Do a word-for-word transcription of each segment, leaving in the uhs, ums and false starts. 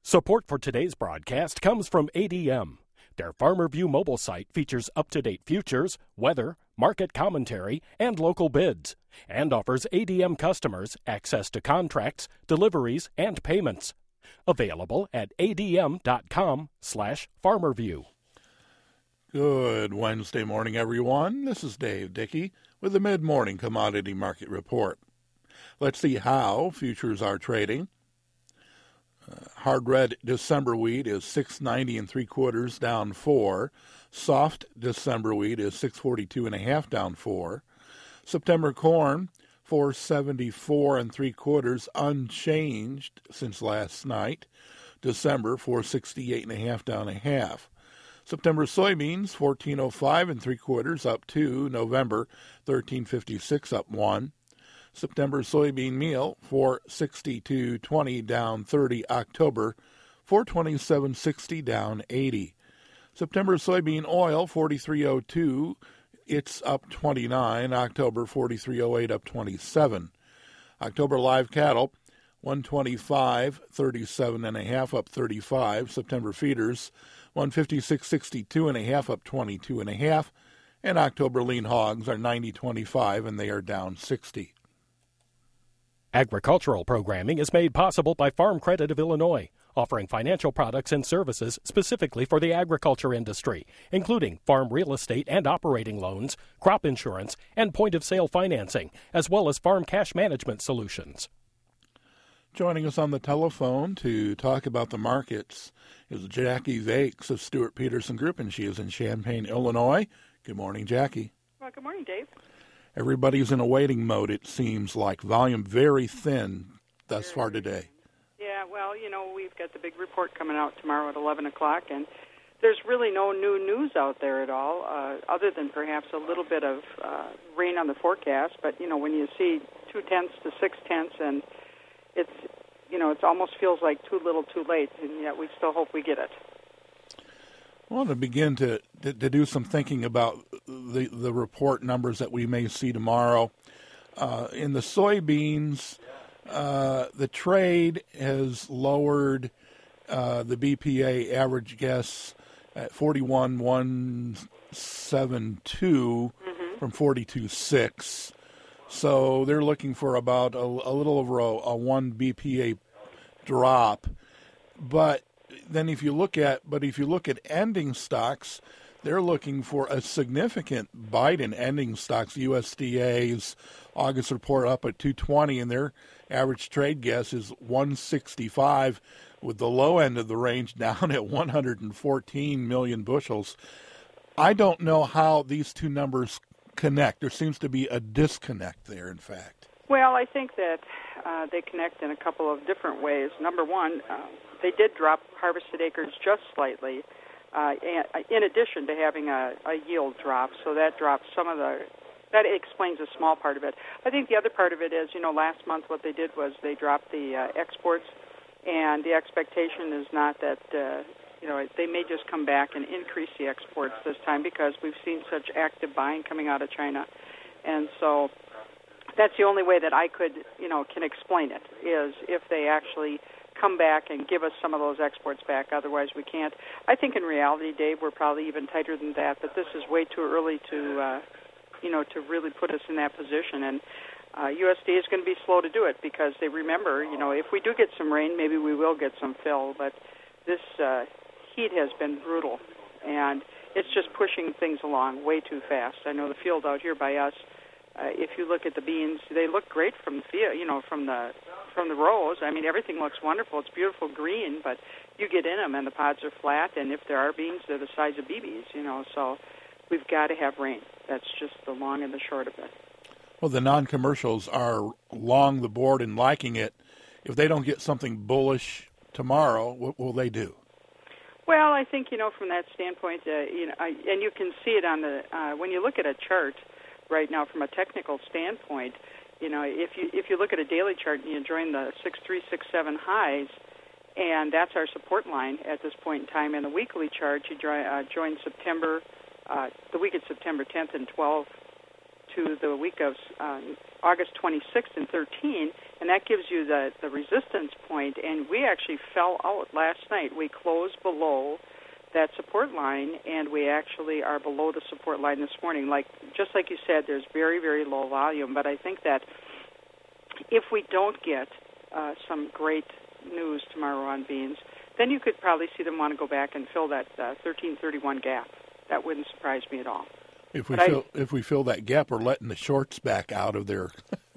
Support for today's broadcast comes from A D M. Their FarmerView mobile site features up-to-date futures, weather, market commentary, and local bids, and offers A D M customers access to contracts, deliveries, and payments. Available at adm.com slash farmerview. Good Wednesday morning, everyone. This is Dave Dickey with the Mid-Morning Commodity Market Report. Let's see how futures are trading. Uh, hard red December wheat is six ninety and three quarters, down four. Soft December wheat is six forty-two and a half, down four. September corn four seventy-four and three quarters, unchanged since last night. December four sixty-eight and a half, down a half. September soybeans fourteen oh five and three quarters, up two. November thirteen fifty-six, up one. September soybean meal four sixty-two twenty, down thirty. October four twenty-seven sixty, down eighty. September soybean oil forty-three oh two, it's up twenty-nine. October forty-three oh eight, up twenty-seven. October live cattle one twenty-five thirty-seven and a half, up thirty-five. September feeders one fifty-six sixty-two and a half, up twenty-two and a half. And October lean hogs are ninety twenty-five and they are down sixty. Agricultural programming is made possible by Farm Credit of Illinois, offering financial products and services specifically for the agriculture industry, including farm real estate and operating loans, crop insurance, and point-of-sale financing, as well as farm cash management solutions. Joining us on the telephone to talk about the markets is Jackie Vakes of Stewart Peterson Group, and she is in Champaign, Illinois. Good morning, Jackie. Well, good morning, Dave. Everybody's in a waiting mode, it seems like. Volume very thin thus very far today. Yeah, well, you know, we've got the big report coming out tomorrow at eleven o'clock, and there's really no new news out there at all, uh, other than perhaps a little bit of uh, rain on the forecast. But, you know, when you see two-tenths to six-tenths, and it's, you know, it almost feels like too little too late, and yet we still hope we get it. I want to begin to, to, to do some thinking about the, the report numbers that we may see tomorrow. Uh, in the soybeans, uh, the trade has lowered uh, the B P A average guess at forty-one one seventy-two mm-hmm. from forty-two six. So they're looking for about a, a little over a, a one B P A drop. But then if you look at, but if you look at ending stocks, they're looking for a significant bite in ending stocks. U S D A's August report up at two twenty, and their average trade guess is one sixty-five, with the low end of the range down at one hundred fourteen million bushels. I don't know how these two numbers connect. There seems to be a disconnect there, in fact. Well, I think that uh, they connect in a couple of different ways. Number one, uh, they did drop harvested acres just slightly, uh, in addition to having a, a yield drop. So that drops some of the, that explains a small part of it. I think the other part of it is, you know, last month what they did was they dropped the uh, exports, and the expectation is not that, uh, you know, they may just come back and increase the exports this time because we've seen such active buying coming out of China. And so that's the only way that I could, you know, can explain it, is if they actually come back and give us some of those exports back. Otherwise, we can't. I think in reality, Dave, we're probably even tighter than that, but this is way too early to, uh, you know, to really put us in that position. And uh, U S D A is going to be slow to do it because they remember, you know, if we do get some rain, maybe we will get some fill, but this uh, heat has been brutal, and it's just pushing things along way too fast. I know the field out here by us, Uh, if you look at the beans, they look great from the field, you know, from the from the rows. I mean, everything looks wonderful. It's beautiful green, but you get in them and the pods are flat, and if there are beans, they're the size of B Bs, you know. So we've got to have rain. That's just the long and the short of it. Well, the non-commercials are along the board and liking it. If they don't get something bullish tomorrow, what will they do? Well, I think, you know, from that standpoint, uh, you know, I, and you can see it on the uh, when you look at a chart right now from a technical standpoint. You know, if you if you look at a daily chart and you join the six three six seven highs, and that's our support line at this point in time. And the weekly chart, you join, uh, join September, uh, the week of September tenth and twelfth, to the week of uh, August twenty-sixth and thirteenth, and that gives you the, the resistance point, and we actually fell out last night. We closed below that support line, and we actually are below the support line this morning. Like just like you said, there's very, very low volume, but I think that if we don't get uh, some great news tomorrow on beans, then you could probably see them want to go back and fill that uh, thirteen thirty-one gap. That wouldn't surprise me at all. If we but fill I, if we fill that gap, we're letting the shorts back out of their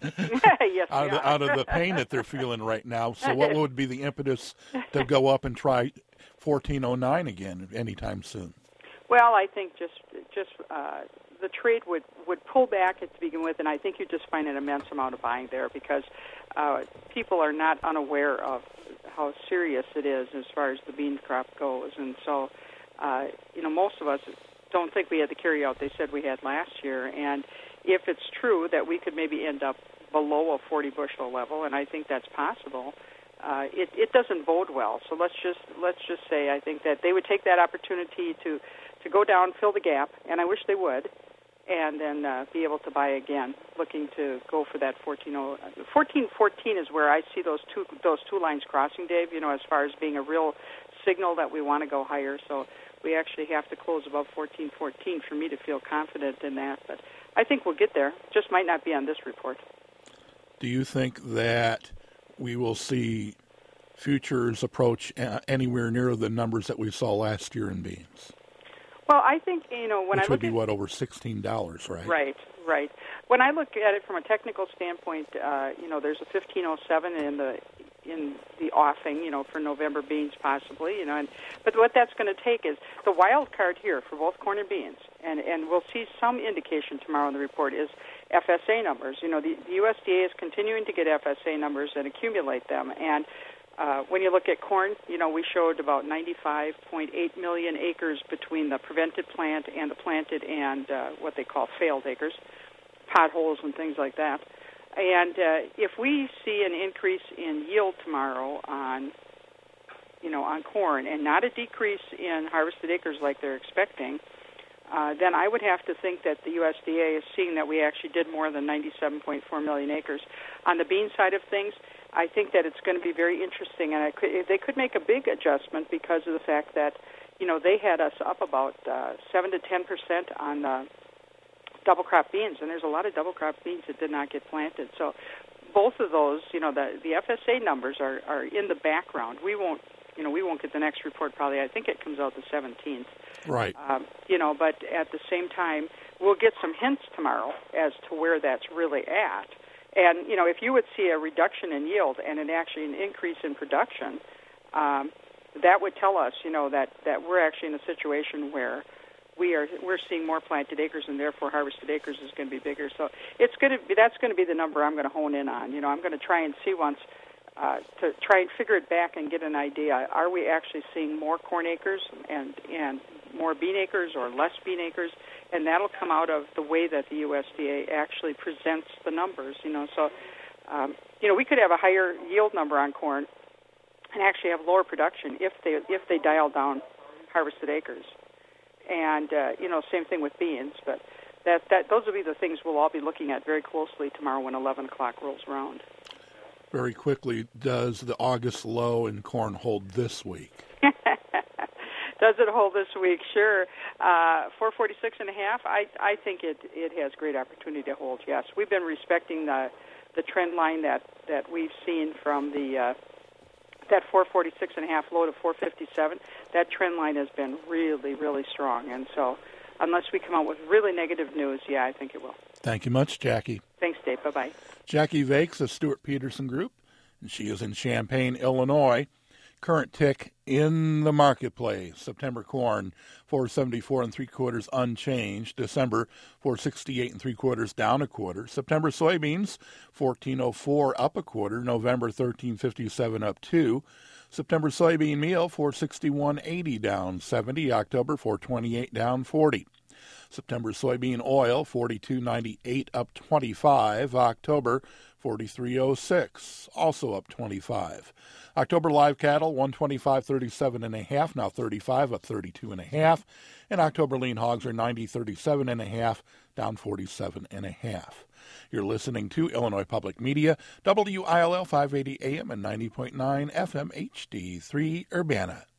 yes, out, of the, out of the pain that they're feeling right now. So what would be the impetus to go up and try fourteen oh nine again anytime soon? Well, I think just just uh, the trade would, would pull back to begin with, and I think you just find an immense amount of buying there because uh, people are not unaware of how serious it is as far as the bean crop goes, and so uh, you know most of us don't think we had the carryout they said we had last year, and if it's true that we could maybe end up below a forty bushel level, and I think that's possible, uh, it, it doesn't bode well. So let's just let's just say I think that they would take that opportunity to, to go down, fill the gap, and I wish they would, and then uh, be able to buy again, looking to go for that fourteen fourteen is where I see those two those two lines crossing, Dave. You know, as far as being a real signal that we want to go higher. So we actually have to close above fourteen fourteen for me to feel confident in that. But I think we'll get there. Just might not be on this report. Do you think that we will see futures approach uh, anywhere near the numbers that we saw last year in beans? Well, I think, you know, when Which I look would be, at, what, over sixteen dollars, right? Right, right. When I look at it from a technical standpoint, uh, you know, there's a fifteen oh seven in the in the offing, you know, for November beans possibly, you know, and but what that's going to take is the wild card here for both corn and beans, and, and we'll see some indication tomorrow in the report is F S A numbers. You know, the, the U S D A is continuing to get F S A numbers and accumulate them, and uh, when you look at corn, you know, we showed about ninety-five point eight million acres between the prevented plant and the planted and uh, what they call failed acres, potholes and things like that. And uh, if we see an increase in yield tomorrow on, you know, on corn and not a decrease in harvested acres like they're expecting, uh, then I would have to think that the U S D A is seeing that we actually did more than ninety-seven point four million acres. On the bean side of things, I think that it's going to be very interesting, and I could, they could make a big adjustment because of the fact that, you know, they had us up about uh, seven to ten percent on the double crop beans, and there's a lot of double crop beans that did not get planted. So both of those, you know, the the F S A numbers are, are in the background. We won't, you know, we won't get the next report probably. I think it comes out the seventeenth. Right. Um, you know, but at the same time, we'll get some hints tomorrow as to where that's really at. And, you know, if you would see a reduction in yield and an actually an increase in production, um, that would tell us, you know, that, that we're actually in a situation where we are we're seeing more planted acres, and therefore harvested acres is going to be bigger. So it's going to be that's going to be the number I'm going to hone in on. You know, I'm going to try and see once uh, to try and figure it back and get an idea. Are we actually seeing more corn acres and and more bean acres or less bean acres? And that'll come out of the way that the U S D A actually presents the numbers. You know, so um, you know we could have a higher yield number on corn and actually have lower production if they if they dial down harvested acres. And, uh, you know, same thing with beans. But that, that those will be the things we'll all be looking at very closely tomorrow when eleven o'clock rolls around. Very quickly, does the August low in corn hold this week? Does it hold this week? Sure. Uh, four forty-six and a half, I, I think it, it has great opportunity to hold, yes. We've been respecting the, the trend line that, that we've seen from the uh, that four forty-six and a half low to four fifty-seven. That trend line has been really, really strong. And so unless we come out with really negative news, yeah, I think it will. Thank you much, Jackie. Thanks, Dave. Bye-bye. Jackie Vakes of Stewart Peterson Group, and she is in Champaign, Illinois. Current tick in the marketplace. September corn, four seventy-four and three quarters unchanged. December, four sixty-eight and three quarters down a quarter. September soybeans, fourteen oh four up a quarter. November, thirteen fifty-seven up two. September soybean meal, four sixty-one eighty down seventy. October, four twenty-eight down forty. September soybean oil, forty-two ninety-eight up twenty-five. October, forty-three oh six, also up twenty-five. October live cattle, one twenty-five thirty-seven and a half, now thirty-five, up thirty-two and a half. And October lean hogs are ninety thirty-seven and a half, down forty-seven and a half. You're listening to Illinois Public Media, W I L L five eighty A M and ninety point nine F M H D three Urbana.